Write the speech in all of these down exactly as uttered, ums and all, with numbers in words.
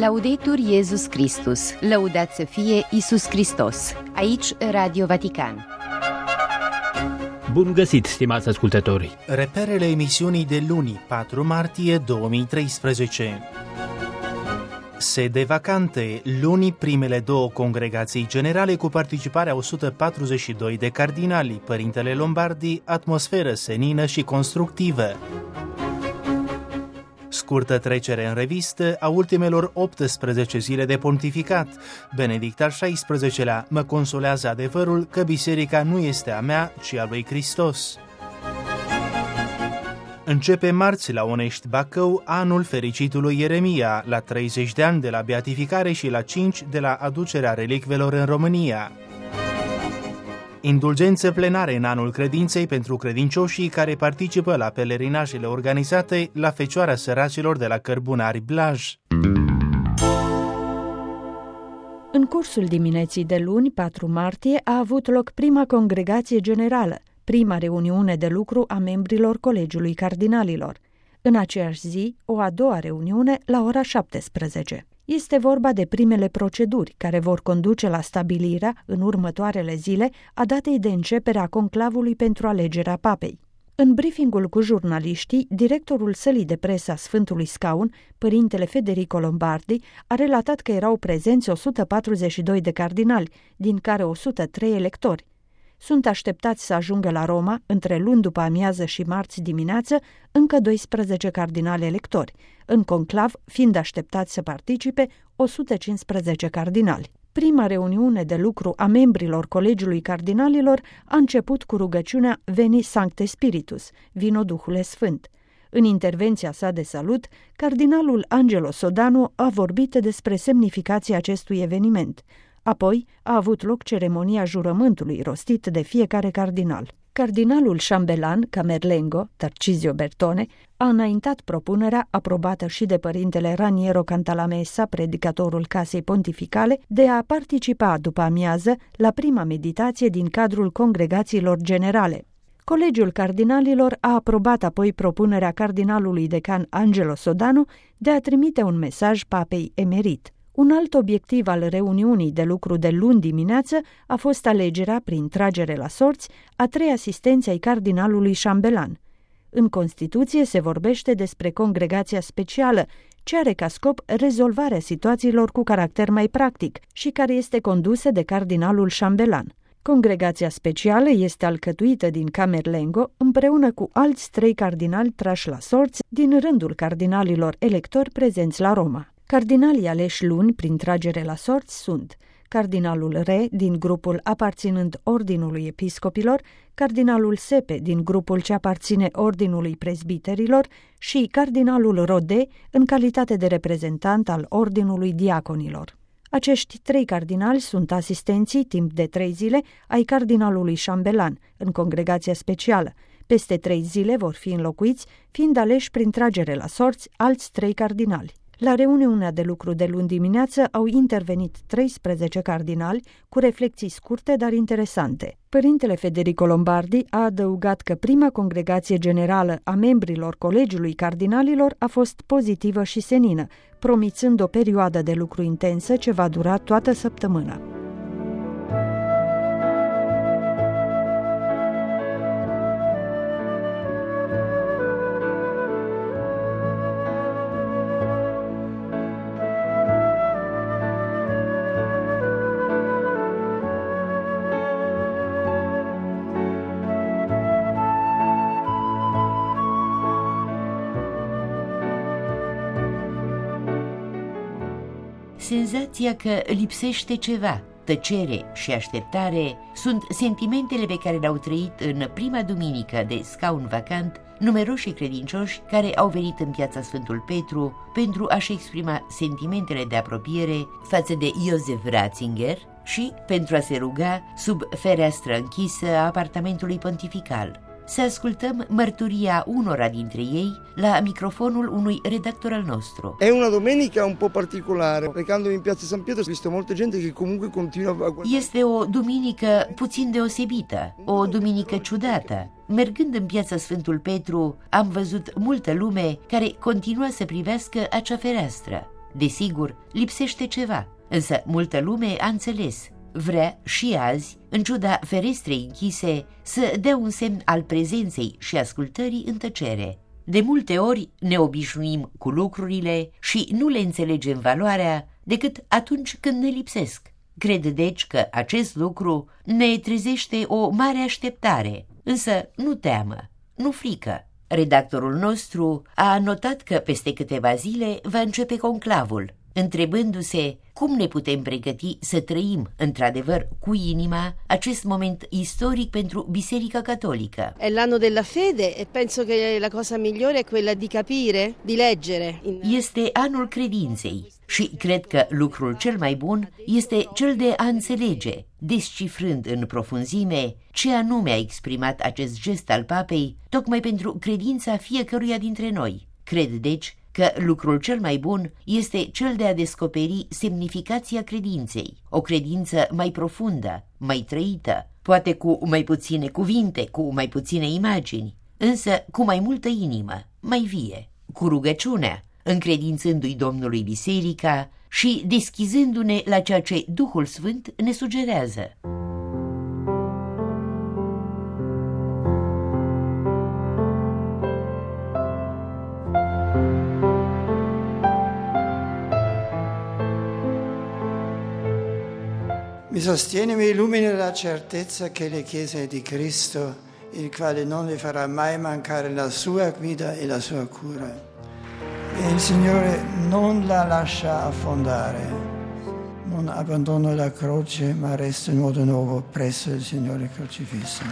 Laudetur Iesus Christus, lăudat să fie Iisus Hristos. Aici Radio Vatican. Bun găsit, stimați ascultători! Reperele emisiunii de luni, patru martie două mii treisprezece. Sede vacante, luni primele două congregații generale cu participarea o sută patruzeci și doi de cardinali, Părintele Lombardi, atmosferă senină și constructivă. Scurtă trecere în revistă a ultimelor optsprezece zile de pontificat. Benedict al șaisprezecelea mă consolează adevărul că biserica nu este a mea, ci a lui Hristos. Începe marți la Onești Bacău anul fericitului Ieremia, la treizeci de ani de la beatificare și la cinci de la aducerea relicvelor în România. Indulgențe plenare în anul credinței pentru credincioșii care participă la pelerinajele organizate la Fecioara Săracilor de la Cărbunari Blaj. În cursul dimineții de luni, patru martie, a avut loc prima congregație generală, prima reuniune de lucru a membrilor Colegiului Cardinalilor. În aceeași zi, o a doua reuniune la ora șaptesprezece. Este vorba de primele proceduri care vor conduce la stabilirea, în următoarele zile, a datei de începere a conclavului pentru alegerea papei. În briefingul cu jurnaliștii, directorul sălii de presă a Sfântului Scaun, Părintele Federico Lombardi, a relatat că erau prezenți o sută patruzeci și doi de cardinali, din care o sută trei electori. Sunt așteptați să ajungă la Roma, între luni după amiază și marți dimineață, încă doisprezece cardinali electori, în conclav fiind așteptați să participe o sută cincisprezece cardinali. Prima reuniune de lucru a membrilor Colegiului Cardinalilor a început cu rugăciunea Veni Sancte Spiritus, vino Duhule Sfânt. În intervenția sa de salut, cardinalul Angelo Sodano a vorbit despre semnificația acestui eveniment. Apoi a avut loc ceremonia jurământului rostit de fiecare cardinal. Cardinalul șambelan Camerlengo, Tarcisio Bertone, a înaintat propunerea, aprobată și de părintele Raniero Cantalamessa, predicatorul Casei Pontificale, de a participa după amiază la prima meditație din cadrul congregațiilor generale. Colegiul Cardinalilor a aprobat apoi propunerea cardinalului decan Angelo Sodano de a trimite un mesaj papei emerit. Un alt obiectiv al reuniunii de lucru de luni dimineață a fost alegerea, prin tragere la sorți, a trei asistenți ai cardinalului șambelan. În Constituție se vorbește despre congregația specială, ce are ca scop rezolvarea situațiilor cu caracter mai practic și care este condusă de cardinalul șambelan. Congregația specială este alcătuită din Camerlengo împreună cu alți trei cardinali trași la sorți din rândul cardinalilor electori prezenți la Roma. Cardinalii aleși luni prin tragere la sorți sunt cardinalul Re din grupul aparținând Ordinului Episcopilor, cardinalul Sepe din grupul ce aparține Ordinului Prezbiterilor și cardinalul Rode în calitate de reprezentant al Ordinului Diaconilor. Acești trei cardinali sunt asistenții timp de trei zile ai cardinalului șambelan în congregația specială. Peste trei zile vor fi înlocuiți, fiind aleși prin tragere la sorți alți trei cardinali. La reuniunea de lucru de luni dimineață au intervenit treisprezece cardinali cu reflexii scurte, dar interesante. Părintele Federico Lombardi a adăugat că prima congregație generală a membrilor Colegiului Cardinalilor a fost pozitivă și senină, promițând o perioadă de lucru intensă ce va dura toată săptămâna. Senzația că lipsește ceva, tăcere și așteptare sunt sentimentele pe care le-au trăit în prima duminică de scaun vacant numeroși credincioși care au venit în piața Sfântul Petru pentru a-și exprima sentimentele de apropiere față de Iosef Ratzinger și pentru a se ruga sub fereastră închisă a apartamentului pontifical. Să ascultăm mărturia unora dintre ei la microfonul unui redactor al nostru. È una domenica un po' particolare. Recandomi in piazza San Pietro ho visto molta gente che comunque continua a guardare. Este o duminică puțin deosebită, o duminică ciudată. Mergând în piața Sfântul Petru, am văzut multă lume care continua să privească acea fereastră. Desigur, lipsește ceva, însă multă lume a înțeles. Vrea și azi, în ciuda ferestrei închise, să dea un semn al prezenței și ascultării în tăcere. De multe ori ne obișnuim cu lucrurile și nu le înțelegem valoarea decât atunci când ne lipsesc. Cred deci că acest lucru ne trezește o mare așteptare, însă nu teamă, nu frică. Redactorul nostru a notat că peste câteva zile va începe conclavul, întrebându-se cum ne putem pregăti să trăim, într-adevăr, cu inima, acest moment istoric pentru Biserica Catolică. È l'anno della fede e penso che la cosa migliore è quella di capire, di leggere. Este anul credinței și cred că lucrul cel mai bun este cel de a înțelege, descifrând în profunzime ce anume a exprimat acest gest al papei, tocmai pentru credința fiecăruia dintre noi. Cred, deci, că lucrul cel mai bun este cel de a descoperi semnificația credinței, o credință mai profundă, mai trăită, poate cu mai puține cuvinte, cu mai puține imagini, însă cu mai multă inimă, mai vie, cu rugăciunea, încredințându-i Domnului Biserica și deschizându-ne la ceea ce Duhul Sfânt ne sugerează. Mi sostiene, mi illumina la certezza che le chiese di Cristo, il quale non le farà mai mancare la sua guida e la sua cura. E il Signore non la lascia affondare, non abbandona la croce, ma resta in modo nuovo presso il Signore crocifisso.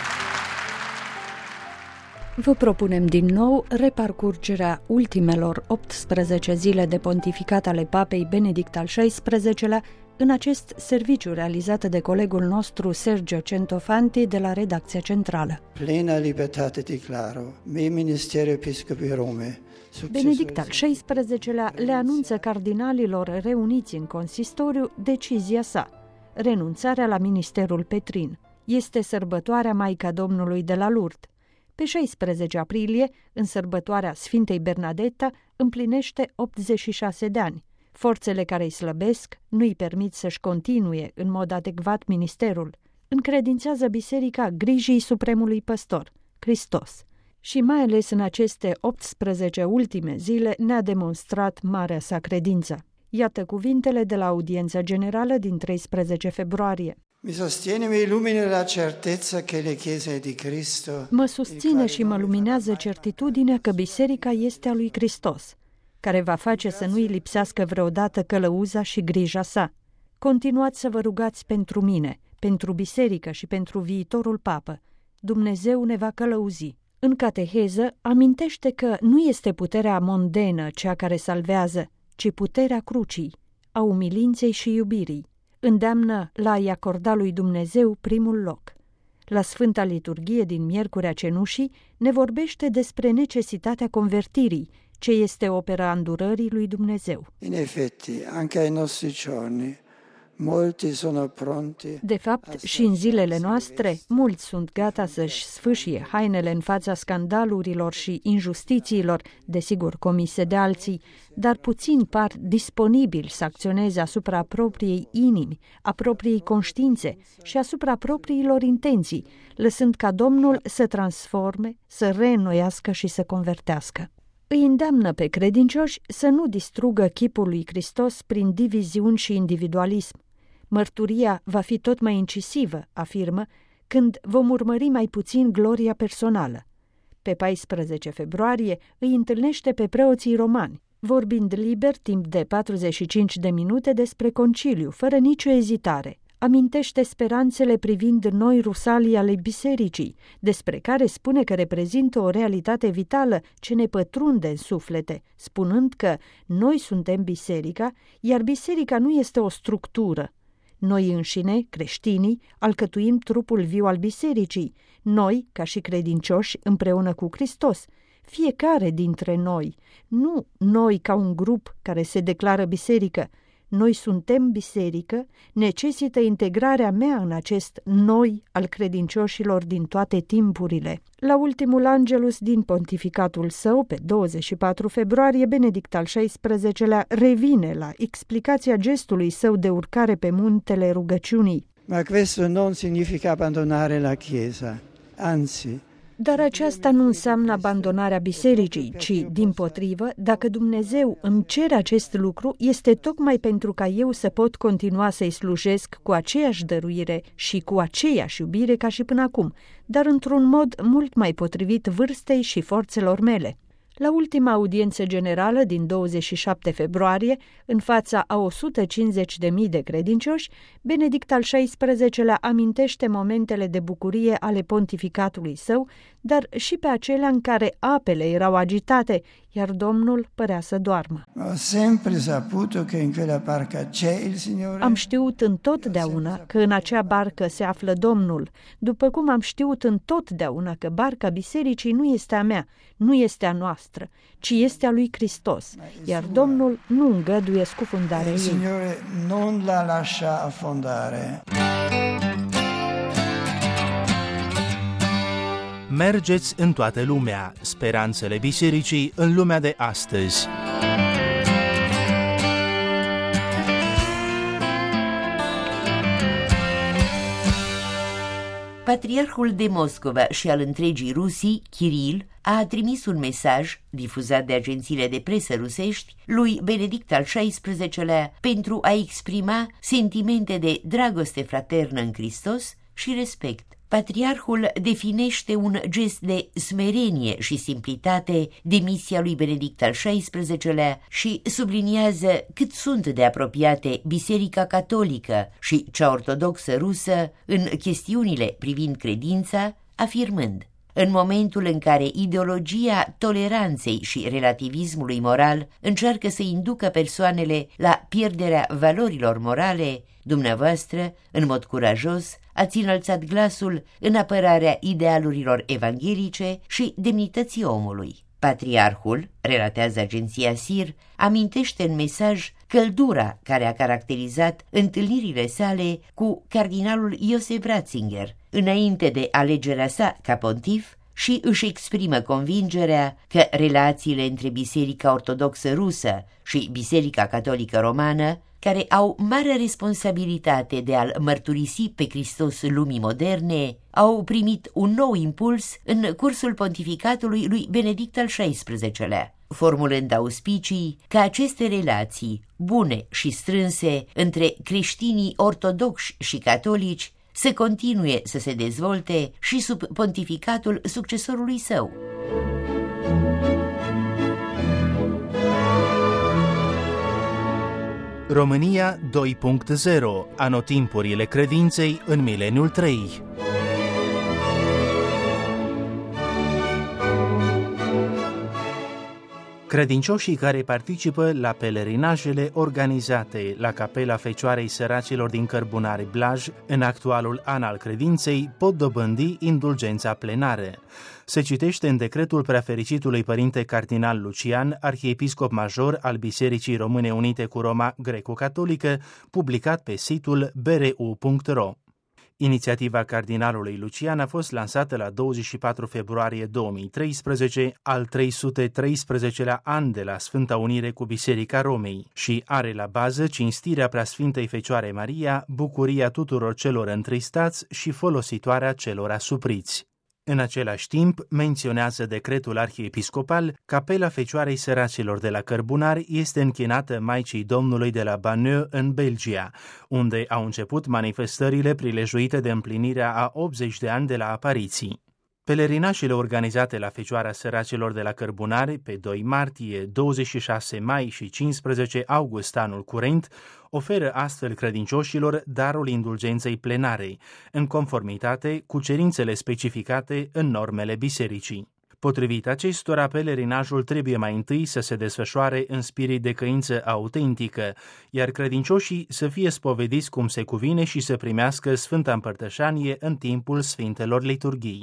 Vă propunem din nou reparcurgerea ultimelor optsprezece zile de pontificat ale Papei Benedict al șaisprezecelea în acest serviciu realizat de colegul nostru Sergio Centofanti de la Redacția Centrală. Plena libertate declaro, me ministero episcopi Rome. Benedict al șaisprezecelea le anunță cardinalilor reuniți în consistoriu decizia sa, renunțarea la ministerul Petrin. Este sărbătoarea Maica Domnului de la Lourdes. Pe șaisprezece aprilie, în sărbătoarea Sfintei Bernadetta, împlinește optzeci și șase de ani. Forțele care îi slăbesc nu îi permit să-și continue în mod adecvat ministerul. Încredințează biserica grijii supremului păstor, Hristos. Și mai ales în aceste optsprezece ultime zile ne-a demonstrat marea sa credință. Iată cuvintele de la audiența generală din treisprezece februarie. Mi sostiene, mi illumina la certezza che le chiese di Cristo. Mă susține și mă luminează certitudinea că biserica este a lui Hristos, care va face să nu-i lipsească vreodată călăuza și grija sa. Continuați să vă rugați pentru mine, pentru biserică și pentru viitorul papă. Dumnezeu ne va călăuzi. În cateheză amintește că nu este puterea mondenă cea care salvează, ci puterea crucii, a umilinței și iubirii. Îndeamnă la a-i acorda lui Dumnezeu primul loc. La Sfânta Liturghie din Miercurea Cenușii ne vorbește despre necesitatea convertirii, ce este opera îndurării lui Dumnezeu. In effetti, anche ai nostri giorni, molti sono pronti. De fapt, și în zilele noastre, mulți sunt gata să-și sfâșie hainele în fața scandalurilor și injustițiilor, desigur comise de alții, dar puțini par disponibili să acționeze asupra propriei inimi, a propriei conștiințe și asupra propriilor intenții, lăsând ca Domnul să transforme, să reînnoiască și să convertească. Îi îndeamnă pe credincioși să nu distrugă chipul lui Hristos prin diviziuni și individualism. Mărturia va fi tot mai incisivă, afirmă, când vom urmări mai puțin gloria personală. Pe paisprezece februarie îi întâlnește pe preoții romani, vorbind liber timp de patruzeci și cinci de minute despre conciliu, fără nicio ezitare. Amintește speranțele privind noi rusalii ale bisericii, despre care spune că reprezintă o realitate vitală ce ne pătrunde în suflete, spunând că noi suntem biserica, iar biserica nu este o structură. Noi înșine, creștinii, alcătuim trupul viu al bisericii, noi, ca și credincioși, împreună cu Hristos, fiecare dintre noi, nu noi ca un grup care se declară biserică, noi suntem biserică, necesită integrarea mea în acest noi al credincioșilor din toate timpurile. La ultimul Angelus din pontificatul său, pe douăzeci și patru februarie, Benedict al șaisprezecelea revine la explicația gestului său de urcare pe muntele rugăciunii. Ma questo non significa abbandonare la Chiesa, anzi. Dar aceasta nu înseamnă abandonarea bisericii, ci, dimpotrivă, dacă Dumnezeu îmi cere acest lucru, este tocmai pentru ca eu să pot continua să-i slujesc cu aceeași dăruire și cu aceeași iubire ca și până acum, dar într-un mod mult mai potrivit vârstei și forțelor mele. La ultima audiență generală din douăzeci și șapte februarie, în fața a o sută cincizeci de mii de credincioși, Benedict al șaisprezecelea amintește momentele de bucurie ale pontificatului său, dar și pe acelea în care apele erau agitate, iar Domnul părea să doarmă. Am știut întotdeauna că în acea barcă se află Domnul, după cum am știut întotdeauna că barca bisericii nu este a mea, nu este a noastră, ci este a lui Hristos, iar Domnul nu îngăduie scufundarea ei. Signore non la lascia affondare. Mergeți în toată lumea, speranțele bisericii în lumea de astăzi. Patriarhul de Moscova și al întregii Rusii, Kiril, a trimis un mesaj, difuzat de agențiile de presă rusești, lui Benedict al șaisprezecelea pentru a exprima sentimente de dragoste fraternă în Hristos și respect. Patriarhul definește un gest de smerenie și simplitate de misia lui Benedict al șaisprezecelea și subliniază cât sunt de apropiate Biserica Catolică și cea ortodoxă rusă în chestiunile privind credința, afirmând: în momentul în care ideologia toleranței și relativismului moral încearcă să inducă persoanele la pierderea valorilor morale, dumneavoastră, în mod curajos, ați înălțat glasul în apărarea idealurilor evanghelice și demnității omului. Patriarhul, relatează agenția S I R, amintește în mesaj căldura care a caracterizat întâlnirile sale cu cardinalul Iosef Ratzinger, înainte de alegerea sa ca pontif, și își exprimă convingerea că relațiile între Biserica Ortodoxă Rusă și Biserica Catolică Romană, care au mare responsabilitate de a-L mărturisi pe Hristos lumii moderne, au primit un nou impuls în cursul pontificatului lui Benedict al șaisprezecelea, formulând auspicii ca aceste relații bune și strânse între creștinii ortodoxi și catolici să continue să se dezvolte și sub pontificatul succesorului său. România doi punct zero, anotimpurile credinței în mileniul trei. Credincioșii care participă la pelerinajele organizate la Capela Fecioarei Săracilor din Cărbunari Blaj în actualul an al credinței pot dobândi indulgența plenară. Se citește în decretul preafericitului părinte cardinal Lucian, arhiepiscop major al Bisericii Române Unite cu Roma Greco-Catolică, publicat pe site-ul b r u punct r o. Inițiativa cardinalului Lucian a fost lansată la douăzeci și patru februarie două mii treisprezece, al trei sute treisprezecelea an de la Sfânta Unire cu Biserica Romei și are la bază cinstirea Preasfintei Fecioare Maria, bucuria tuturor celor întristați și folositoarea celor asupriți. În același timp, menționează decretul arhiepiscopal, Capela Fecioarei Săracilor de la Cărbunari este închinată Maicii Domnului de la Bagneux în Belgia, unde au început manifestările prilejuite de împlinirea a optzeci de ani de la apariții. Pelerinașele organizate la Fecioara Săracilor de la Cărbunari pe doi martie, douăzeci și șase mai și cincisprezece august anul curent oferă astfel credincioșilor darul indulgenței plenare, în conformitate cu cerințele specificate în normele bisericii. Potrivit acestora, pelerinajul trebuie mai întâi să se desfășoare în spirit de căință autentică, iar credincioșii să fie spovediți cum se cuvine și să primească Sfânta Împărtășanie în timpul Sfintelor Liturghii.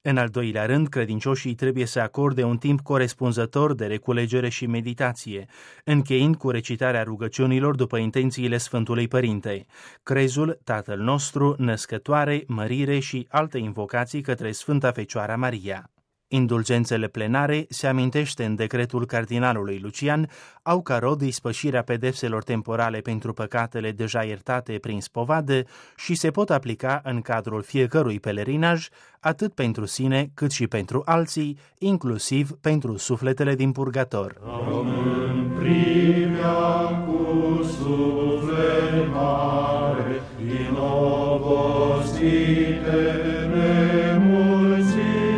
În al doilea rând, credincioșii trebuie să acorde un timp corespunzător de reculegere și meditație, încheind cu recitarea rugăciunilor după intențiile Sfântului Părinte, crezul, Tatăl nostru, născătoare, mărire și alte invocații către Sfânta Fecioara Maria. Indulgențele plenare, se amintește în decretul cardinalului Lucian, au ca rod ispășirea pedepselor temporale pentru păcatele deja iertate prin spovadă și se pot aplica în cadrul fiecărui pelerinaj, atât pentru sine cât și pentru alții, inclusiv pentru sufletele din purgator. Rămân primea cu suflet mare, din obosite nemulțit,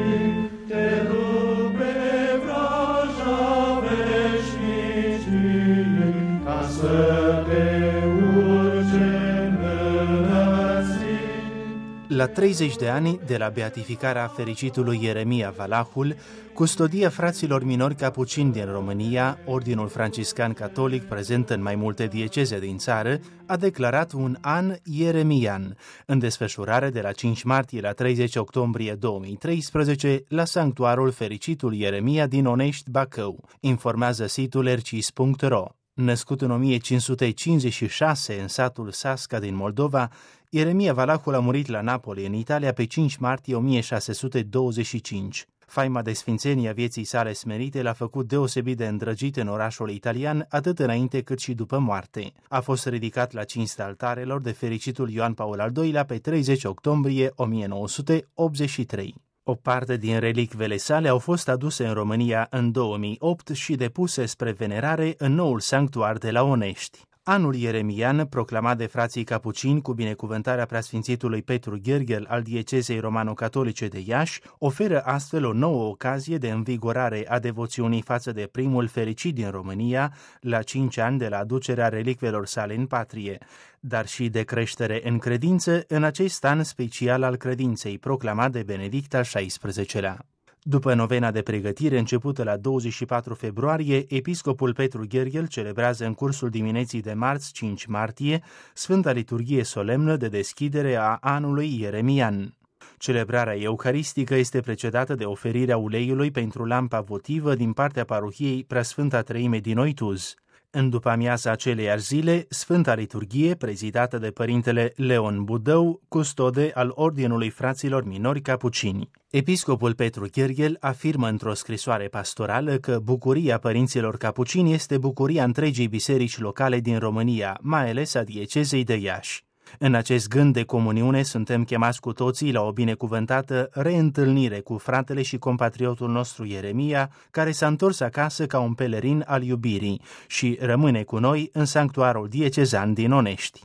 La treizeci de ani de la beatificarea fericitului Ieremia Valahul, custodia fraților minori capucini din România, Ordinul Franciscan Catolic prezent în mai multe dieceze din țară, a declarat un an ieremian, în desfășurare de la cinci martie la treizeci octombrie două mii treisprezece la sanctuarul Fericitul Ieremia din Onești, Bacău, informează site-ul ercis punct ro. Născut în o mie cinci sute cincizeci și șase în satul Sasca din Moldova, Ieremia Valahul a murit la Napoli, în Italia, pe cinci martie o mie șase sute douăzeci și cinci. Faima de sfințenie a vieții sale smerite l-a făcut deosebit de îndrăgit în orașul italian, atât înainte cât și după moarte. A fost ridicat la cinstea altarelor de fericitul Ioan Paul al doilea pe treizeci octombrie o mie nouă sute optzeci și trei. O parte din relicvele sale au fost aduse în România în două mii opt și depuse spre venerare în noul sanctuar de la Onești. Anul ieremian, proclamat de frații capucini cu binecuvântarea preasfințitului Petru Gherghel al diecezei romano-catolice de Iași, oferă astfel o nouă ocazie de învigorare a devoțiunii față de primul fericit din România, la cinci ani de la aducerea relicvelor sale în patrie, dar și de creștere în credință în acest an special al credinței, proclamat de Benedict al șaisprezecelea. După novena de pregătire începută la douăzeci și patru februarie, episcopul Petru Gherghel celebrează în cursul dimineții de marți cinci martie Sfânta Liturghie solemnă de deschidere a anului ieremian. Celebrarea euharistică este precedată de oferirea uleiului pentru lampa votivă din partea parohiei Preasfânta Treime din Oituz. În după-amiaza aceleiași zile, Sfânta Liturghie, prezidată de părintele Leon Budău, custode al Ordinului Fraților Minori Capucini. Episcopul Petru Gherghel afirmă într-o scrisoare pastorală că bucuria părinților capucini este bucuria întregii biserici locale din România, mai ales a diecezei de Iași. În acest gând de comuniune suntem chemați cu toții la o binecuvântată reîntâlnire cu fratele și compatriotul nostru Ieremia, care s-a întors acasă ca un pelerin al iubirii și rămâne cu noi în sanctuarul diecezan din Onești.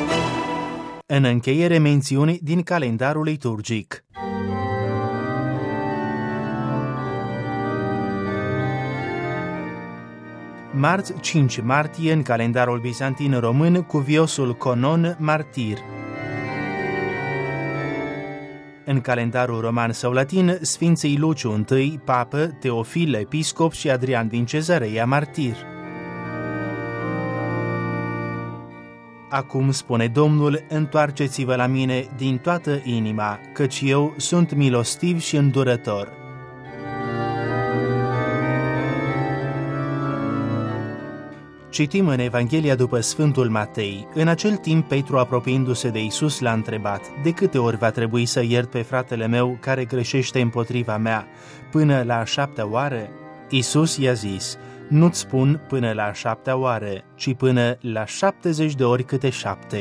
În încheiere, mențiuni din calendarul liturgic. Marți cinci martie, în calendarul bizantin român, cuviosul Conon martir. În calendarul roman sau latin, Sfinții Luciu I, papă, Teofil, episcop și Adrian din Cezarea, martir. Acum, spune Domnul, întoarceți-vă la mine din toată inima, căci eu sunt milostiv și îndurător. Citim în Evanghelia după Sfântul Matei. În acel timp, Petru, apropiindu-se de Iisus, l-a întrebat: de câte ori va trebui să iert pe fratele meu care greșește împotriva mea? Până la a șaptea oară? Iisus i-a zis: nu-ți spun până la a șaptea oară, ci până la șaptezeci de ori câte șapte.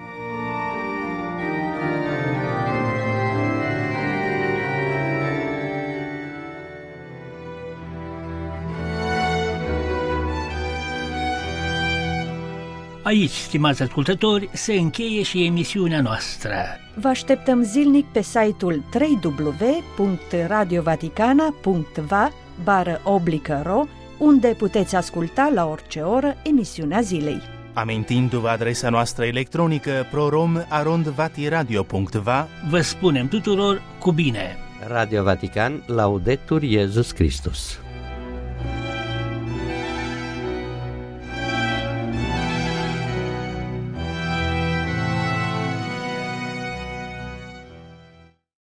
Aici, stimați ascultători, se încheie și emisiunea noastră. Vă așteptăm zilnic pe site-ul w w w punct radiovaticana punct v a bară oblică ro, unde puteți asculta la orice oră emisiunea zilei. Amintindu-vă adresa noastră electronică prorom arond vatiradio punct v a, vă spunem tuturor cu bine! Radio Vatican, Laudetur Iesus Christus.